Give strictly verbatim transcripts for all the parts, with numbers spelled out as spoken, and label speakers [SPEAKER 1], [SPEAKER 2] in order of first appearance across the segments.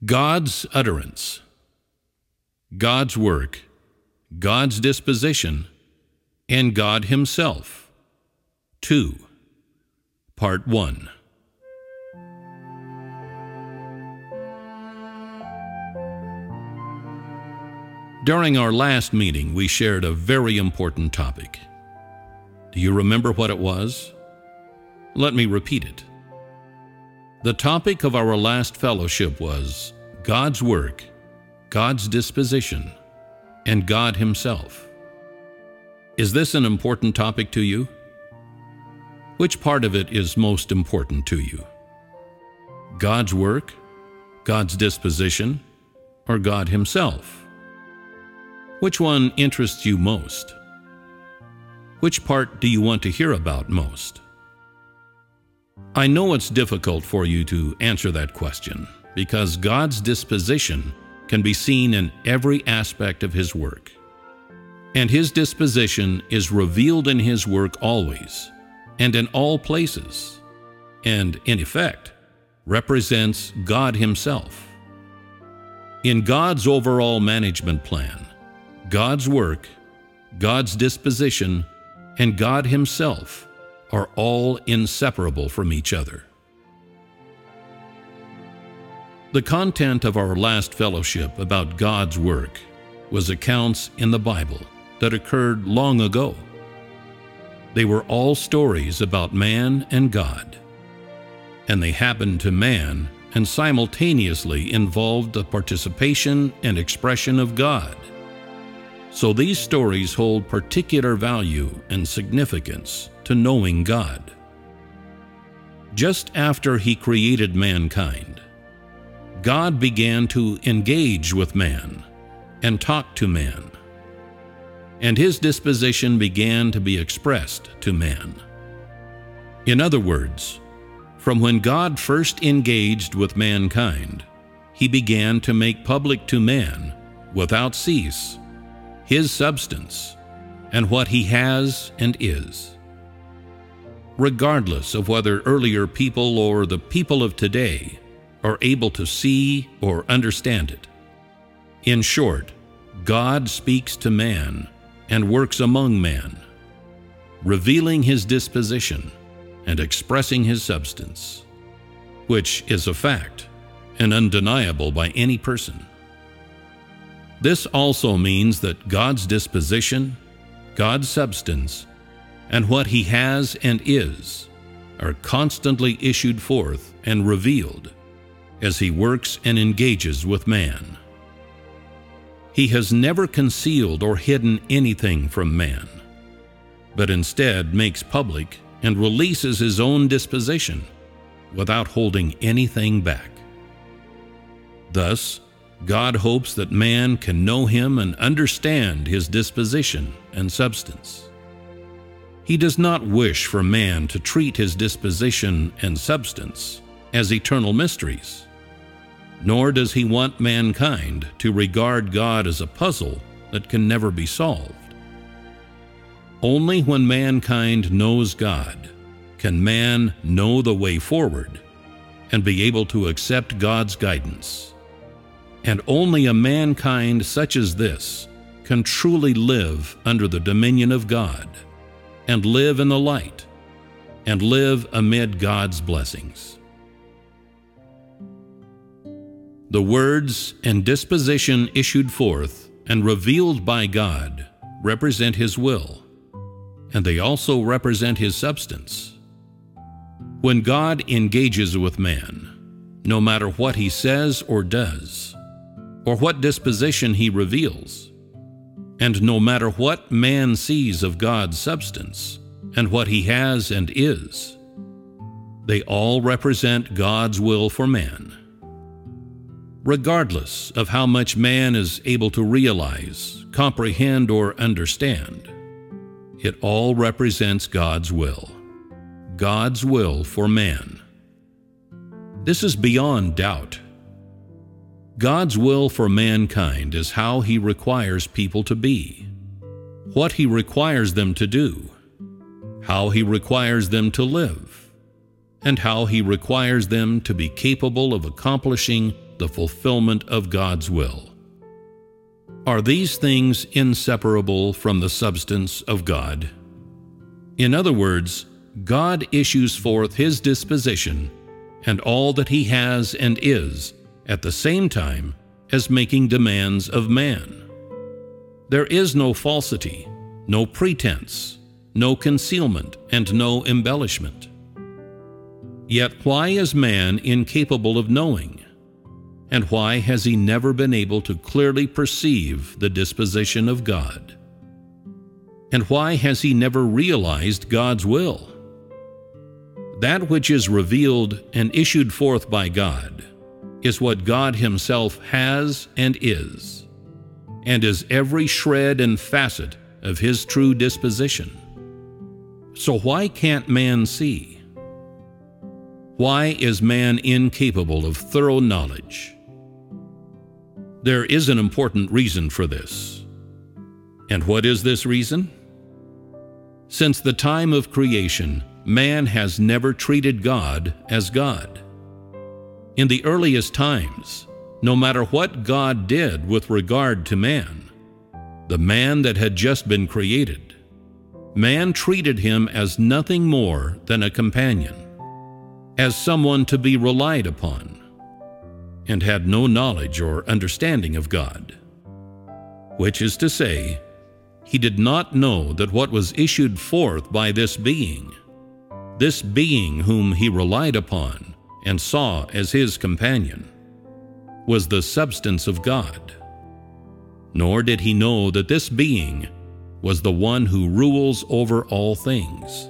[SPEAKER 1] God's utterance, God's work, God's disposition, and God Himself. two. Part one. During our last meeting, we shared a very important topic. Do you remember what it was? Let me repeat it. The topic of our last fellowship was God's work, God's disposition, and God Himself. Is this an important topic to you? Which part of it is most important to you? God's work, God's disposition, or God Himself? Which one interests you most? Which part do you want to hear about most? I know it's difficult for you to answer that question because God's disposition can be seen in every aspect of His work. And His disposition is revealed in His work always and in all places, and in effect, represents God Himself. In God's overall management plan, God's work, God's disposition, and God Himself are all inseparable from each other. The content of our last fellowship about God's work was accounts in the Bible that occurred long ago. They were all stories about man and God, and they happened to man and simultaneously involved the participation and expression of God. So these stories hold particular value and significance to knowing God. Just after He created mankind, God began to engage with man and talk to man, and His disposition began to be expressed to man. In other words, from when God first engaged with mankind, He began to make public to man, without cease, His substance and what He has and is. Regardless of whether earlier people or the people of today are able to see or understand it. In short, God speaks to man and works among man, revealing His disposition and expressing His substance, which is a fact and undeniable by any person. This also means that God's disposition, God's substance, and what He has and is are constantly issued forth and revealed as He works and engages with man. He has never concealed or hidden anything from man, but instead makes public and releases His own disposition without holding anything back. Thus, God hopes that man can know Him and understand His disposition and substance. He does not wish for man to treat His disposition and substance as eternal mysteries, nor does He want mankind to regard God as a puzzle that can never be solved. Only when mankind knows God can man know the way forward and be able to accept God's guidance. And only a mankind such as this can truly live under the dominion of God, and live in the light, and live amid God's blessings. The words and disposition issued forth and revealed by God represent His will, and they also represent His substance. When God engages with man, no matter what He says or does, or what disposition He reveals, and no matter what man sees of God's substance and what He has and is, they all represent God's will for man. Regardless of how much man is able to realize, comprehend, or understand, it all represents God's will, God's will for man. This is beyond doubt. God's will for mankind is how He requires people to be, what He requires them to do, how He requires them to live, and how He requires them to be capable of accomplishing the the fulfillment of God's will. Are these things inseparable from the substance of God? In other words, God issues forth His disposition and all that He has and is at the same time as making demands of man. There is no falsity, no pretense, no concealment, and no embellishment. Yet why is man incapable of knowing? And why has he never been able to clearly perceive the disposition of God? And why has he never realized God's will? That which is revealed and issued forth by God is what God Himself has and is, and is every shred and facet of His true disposition. So why can't man see? Why is man incapable of thorough knowledge? There is an important reason for this. And what is this reason? Since the time of creation, man has never treated God as God. In the earliest times, no matter what God did with regard to man, the man that had just been created, man treated him as nothing more than a companion, as someone to be relied upon, and had no knowledge or understanding of God. Which is to say, he did not know that what was issued forth by this being, this being whom he relied upon and saw as his companion, was the substance of God. Nor did he know that this being was the one who rules over all things.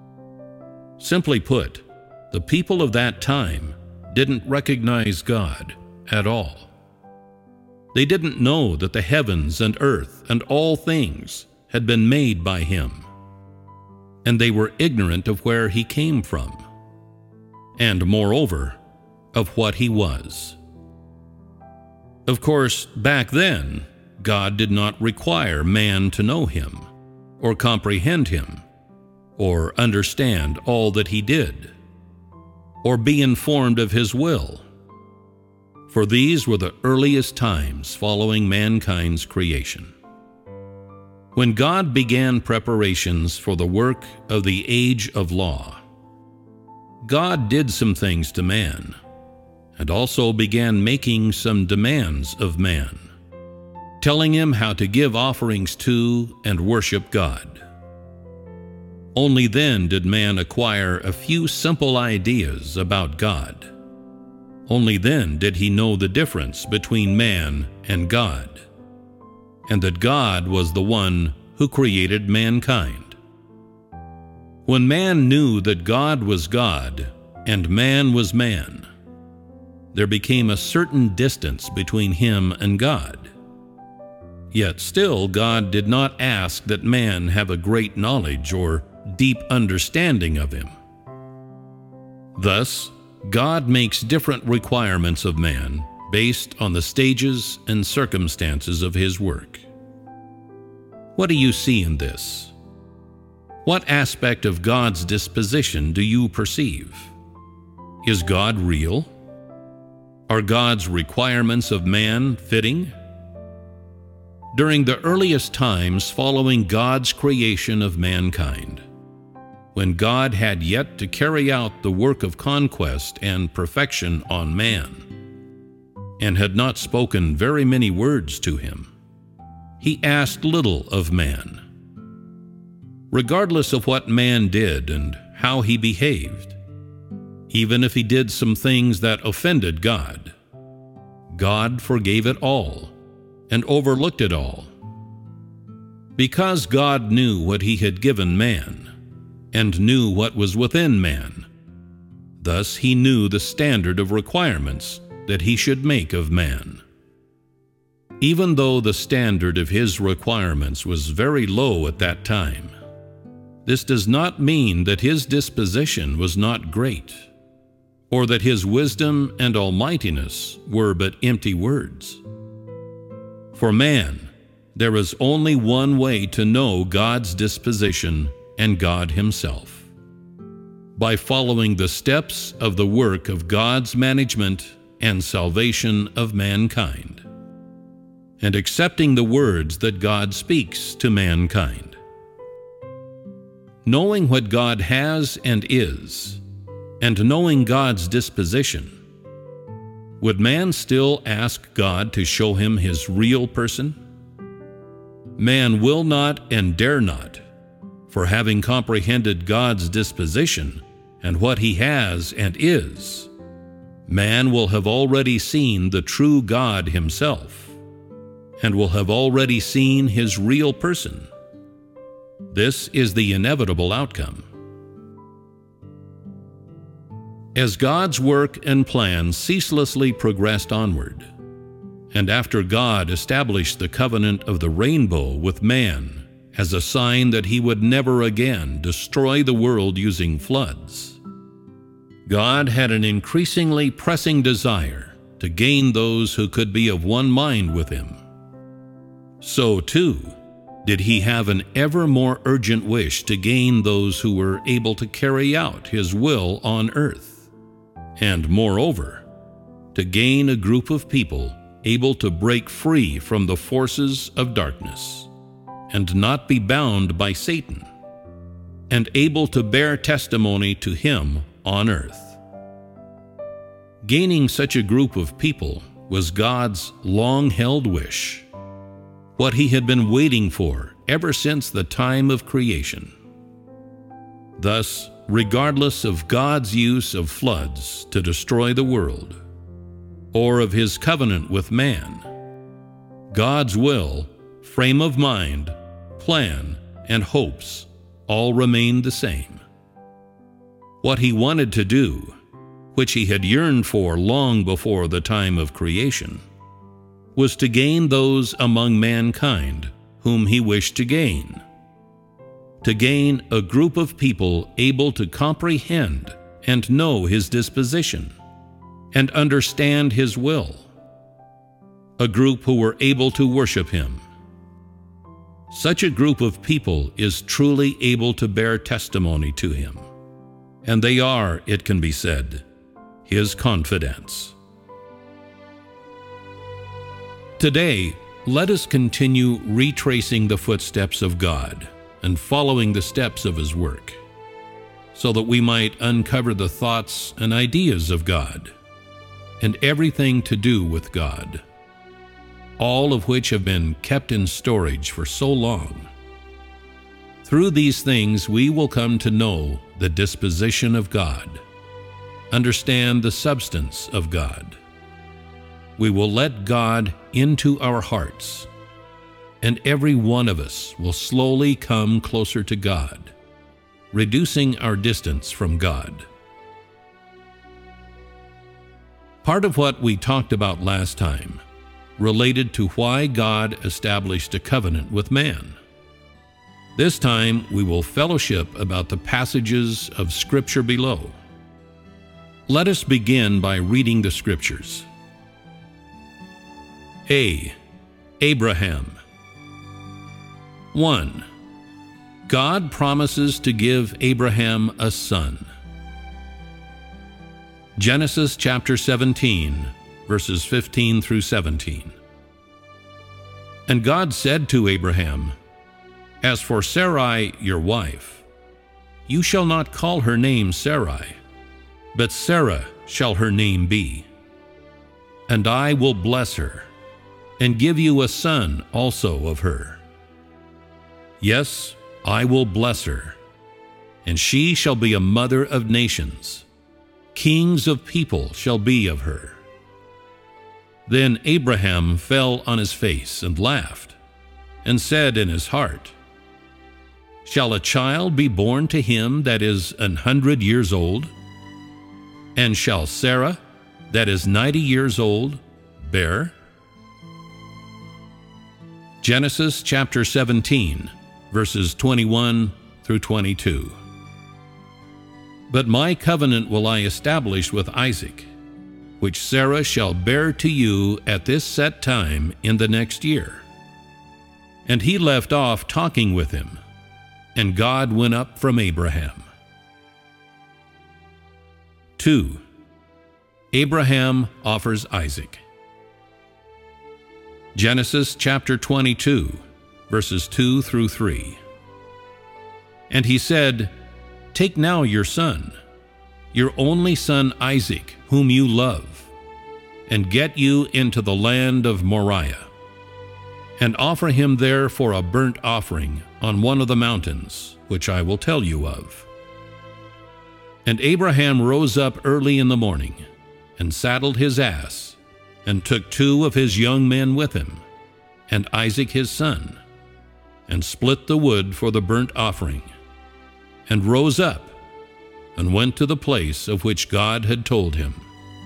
[SPEAKER 1] Simply put, the people of that time didn't recognize God at all. They didn't know that the heavens and earth and all things had been made by Him, and they were ignorant of where He came from, and moreover, of what He was. Of course, back then, God did not require man to know Him, or comprehend Him, or understand all that He did, or be informed of His will, for these were the earliest times following mankind's creation. When God began preparations for the work of the age of law, God did some things to man, and also began making some demands of man, telling him how to give offerings to and worship God. Only then did man acquire a few simple ideas about God. Only then did he know the difference between man and God, and that God was the one who created mankind. When man knew that God was God and man was man, there became a certain distance between him and God. Yet still God did not ask that man have a great knowledge or deep understanding of Him. Thus, God makes different requirements of man based on the stages and circumstances of His work. What do you see in this? What aspect of God's disposition do you perceive? Is God real? Are God's requirements of man fitting? During the earliest times following God's creation of mankind, when God had yet to carry out the work of conquest and perfection on man, and had not spoken very many words to him, He asked little of man. Regardless of what man did and how he behaved, even if he did some things that offended God, God forgave it all and overlooked it all. Because God knew what He had given man, and knew what was within man, thus He knew the standard of requirements that He should make of man. Even though the standard of His requirements was very low at that time, this does not mean that His disposition was not great, or that His wisdom and almightiness were but empty words. For man, there is only one way to know God's disposition and God Himself: by following the steps of the work of God's management and salvation of mankind, and accepting the words that God speaks to mankind. Knowing what God has and is, and knowing God's disposition, would man still ask God to show him his real person? Man will not and dare not, for having comprehended God's disposition and what he has and is, man will have already seen the true God himself, and will have already seen his real person. This is the inevitable outcome. As God's work and plan ceaselessly progressed onward, and after God established the covenant of the rainbow with man as a sign that he would never again destroy the world using floods, God had an increasingly pressing desire to gain those who could be of one mind with him. So, too, did he have an ever more urgent wish to gain those who were able to carry out his will on earth, and, moreover, to gain a group of people able to break free from the forces of darkness, and not be bound by Satan, and able to bear testimony to him on earth. Gaining such a group of people was God's long-held wish, what he had been waiting for ever since the time of creation. Thus, regardless of God's use of floods to destroy the world, or of his covenant with man, God's will, frame of mind, plan, and hopes all remained the same. What he wanted to do, which he had yearned for long before the time of creation, was to gain those among mankind whom he wished to gain, to gain a group of people able to comprehend and know his disposition and understand his will, a group who were able to worship him. Such a group of people is truly able to bear testimony to him, and they are, it can be said, his confidants. Today, let us continue retracing the footsteps of God and following the steps of his work, so that we might uncover the thoughts and ideas of God, and everything to do with God, all of which have been kept in storage for so long. Through these things we will come to know the disposition of God, understand the substance of God. We will let God into our hearts, and every one of us will slowly come closer to God, reducing our distance from God. Part of what we talked about last time related to why God established a covenant with man. This time we will fellowship about the passages of Scripture below. Let us begin by reading the Scriptures. A. Abraham. one. God promises to give Abraham a son. Genesis chapter seventeen, verses fifteen through seventeen. And God said to Abraham, As for Sarai, your wife, you shall not call her name Sarai, but Sarah shall her name be. And I will bless her, and give you a son also of her. Yes, I will bless her, and she shall be a mother of nations. Kings of people shall be of her. Then Abraham fell on his face and laughed, and said in his heart, Shall a child be born to him that is an hundred years old? And shall Sarah, that is ninety years old, bear? Genesis chapter seventeen, verses twenty-one through twenty-two. But my covenant will I establish with Isaac, which Sarah shall bear to you at this set time in the next year. And he left off talking with him, and God went up from Abraham. two. Abraham offers Isaac. Genesis chapter twenty-two, verses two through three. And he said, "Take now your son, your only son Isaac, whom you love, and get you into the land of Moriah, and offer him there for a burnt offering on one of the mountains, which I will tell you of." And Abraham rose up early in the morning, and saddled his ass, and took two of his young men with him, and Isaac his son, and split the wood for the burnt offering, and rose up, and went to the place of which God had told him.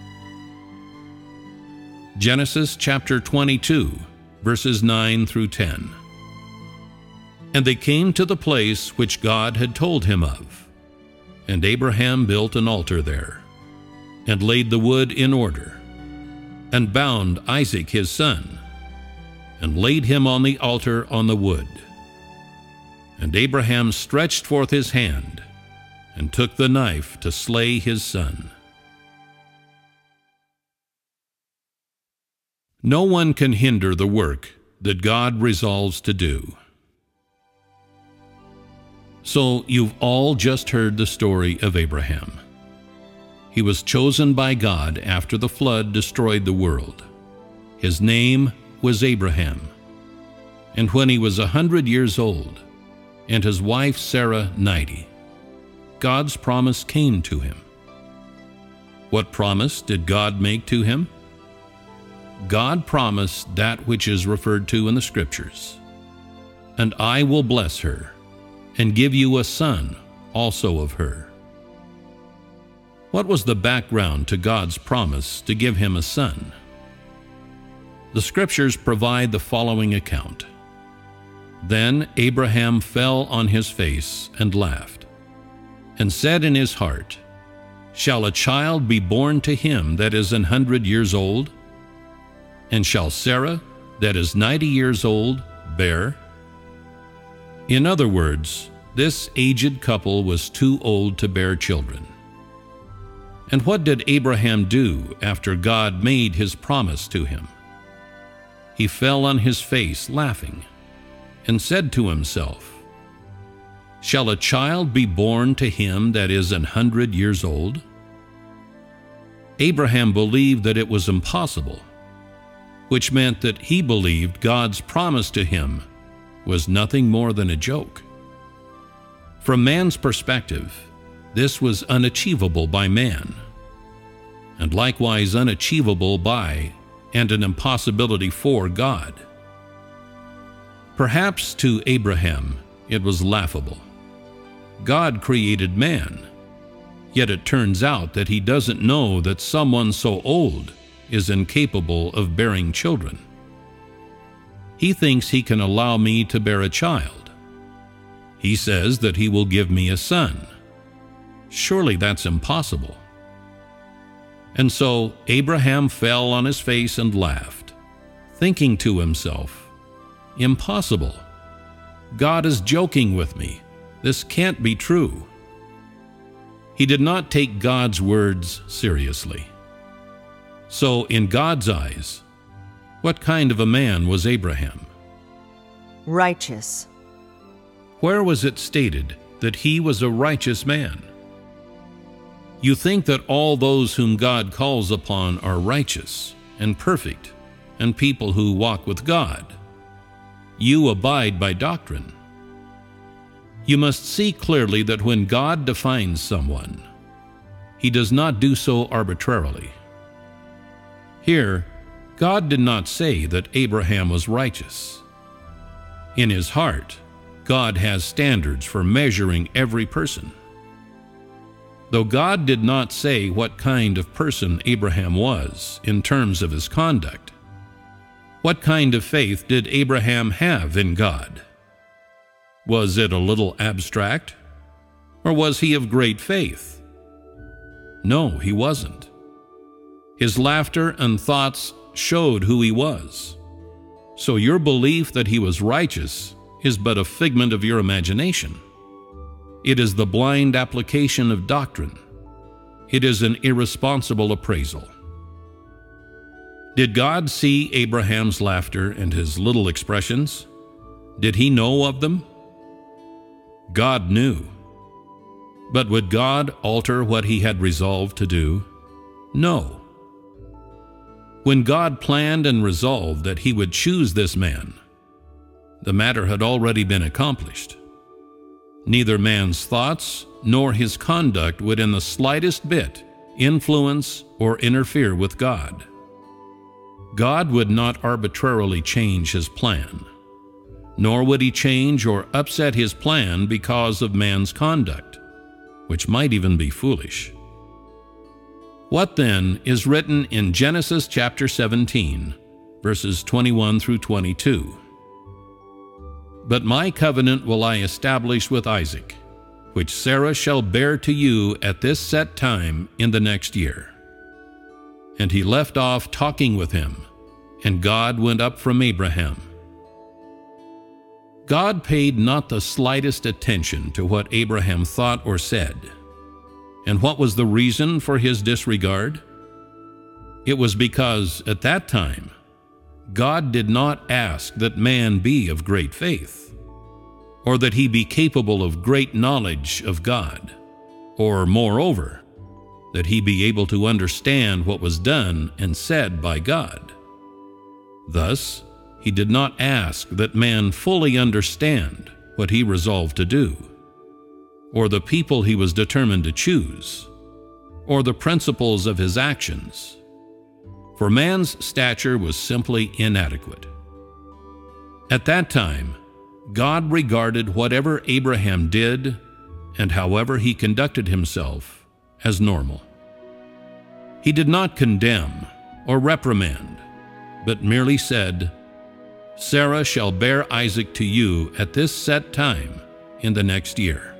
[SPEAKER 1] Genesis chapter twenty-two, verses nine through ten. And they came to the place which God had told him of, and Abraham built an altar there, and laid the wood in order, and bound Isaac his son, and laid him on the altar on the wood. And Abraham stretched forth his hand, and took the knife to slay his son. No one can hinder the work that God resolves to do. So you've all just heard the story of Abraham. He was chosen by God after the flood destroyed the world. His name was Abraham. And when he was a hundred years old, and his wife Sarah ninety, God's promise came to him. What promise did God make to him? God promised that which is referred to in the Scriptures. "And I will bless her, and give you a son also of her." What was the background to God's promise to give him a son? The Scriptures provide the following account. Then Abraham fell on his face and laughed, and said in his heart, "Shall a child be born to him that is an hundred years old? And shall Sarah, that is ninety years old, bear?" In other words, this aged couple was too old to bear children. And what did Abraham do after God made his promise to him? He fell on his face laughing, and said to himself, "Shall a child be born to him that is an hundred years old?" Abraham believed that it was impossible, which meant that he believed God's promise to him was nothing more than a joke. From man's perspective, this was unachievable by man, and likewise unachievable by and an impossibility for God. Perhaps to Abraham it was laughable. God created man, yet it turns out that he doesn't know that someone so old is incapable of bearing children. He thinks he can allow me to bear a child. He says that he will give me a son. Surely that's impossible. And so Abraham fell on his face and laughed, thinking to himself, "Impossible. God is joking with me. This can't be true." He did not take God's words seriously. So in God's eyes, what kind of a man was Abraham?
[SPEAKER 2] Righteous.
[SPEAKER 1] Where was it stated that he was a righteous man? You think that all those whom God calls upon are righteous and perfect and people who walk with God. You abide by doctrine. You must see clearly that when God defines someone, he does not do so arbitrarily. Here, God did not say that Abraham was righteous. In his heart, God has standards for measuring every person. Though God did not say what kind of person Abraham was in terms of his conduct, what kind of faith did Abraham have in God? Was it a little abstract, or was he of great faith? No, he wasn't. His laughter and thoughts showed who he was. So your belief that he was righteous is but a figment of your imagination. It is the blind application of doctrine. It is an irresponsible appraisal. Did God see Abraham's laughter and his little expressions? Did he know of them? God knew. But would God alter what he had resolved to do? No. When God planned and resolved that he would choose this man, the matter had already been accomplished. Neither man's thoughts nor his conduct would in the slightest bit influence or interfere with God. God would not arbitrarily change his plan, nor would he change or upset his plan because of man's conduct, which might even be foolish. What then is written in Genesis chapter seventeen, verses twenty-one through twenty-two? But my covenant will I establish with Isaac, which Sarah shall bear to you at this set time in the next year. And he left off talking with him, and God went up from Abraham. God paid not the slightest attention to what Abraham thought or said. And what was the reason for his disregard? It was because, at that time, God did not ask that man be of great faith, or that he be capable of great knowledge of God, or, moreover, that he be able to understand what was done and said by God. Thus, he did not ask that man fully understand what he resolved to do, or the people he was determined to choose, or the principles of his actions, for man's stature was simply inadequate. At that time, God regarded whatever Abraham did and however he conducted himself as normal. He did not condemn or reprimand, but merely said, "Sarah shall bear Isaac to you at this set time in the next year."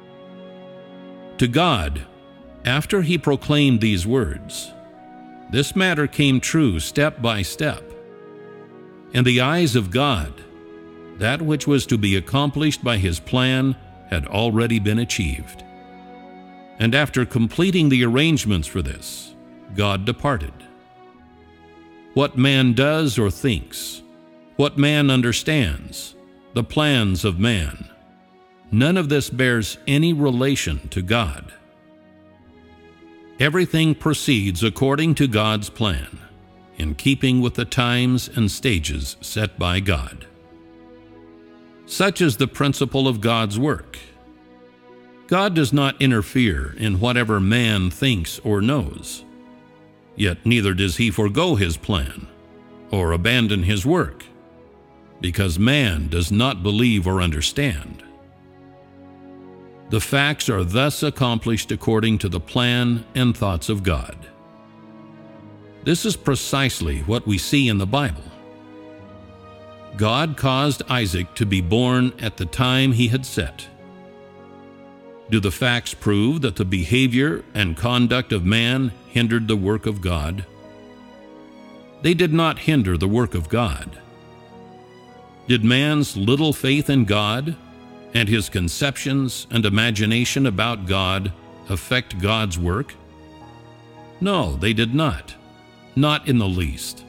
[SPEAKER 1] To God, after he proclaimed these words, this matter came true step by step. In the eyes of God, that which was to be accomplished by his plan had already been achieved. And after completing the arrangements for this, God departed. What man does or thinks, what man understands, the plans of man, none of this bears any relation to God. Everything proceeds according to God's plan, in keeping with the times and stages set by God. Such is the principle of God's work. God does not interfere in whatever man thinks or knows, yet neither does he forego his plan or abandon his work, because man does not believe or understand. The facts are thus accomplished according to the plan and thoughts of God. This is precisely what we see in the Bible. God caused Isaac to be born at the time he had set. Do the facts prove that the behavior and conduct of man hindered the work of God? They did not hinder the work of God. Did man's little faith in God and his conceptions and imagination about God affect God's work? No, they did not, not in the least.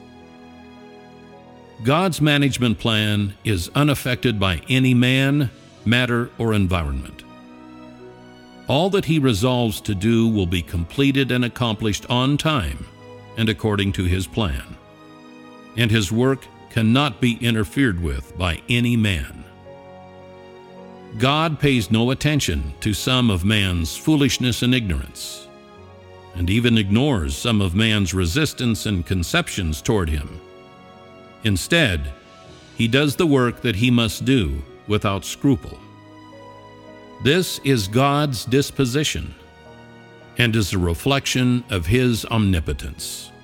[SPEAKER 1] God's management plan is unaffected by any man, matter, or environment. All that he resolves to do will be completed and accomplished on time and according to his plan, and his work cannot be interfered with by any man. God pays no attention to some of man's foolishness and ignorance, and even ignores some of man's resistance and conceptions toward him. Instead, he does the work that he must do without scruple. This is God's disposition and is a reflection of his omnipotence.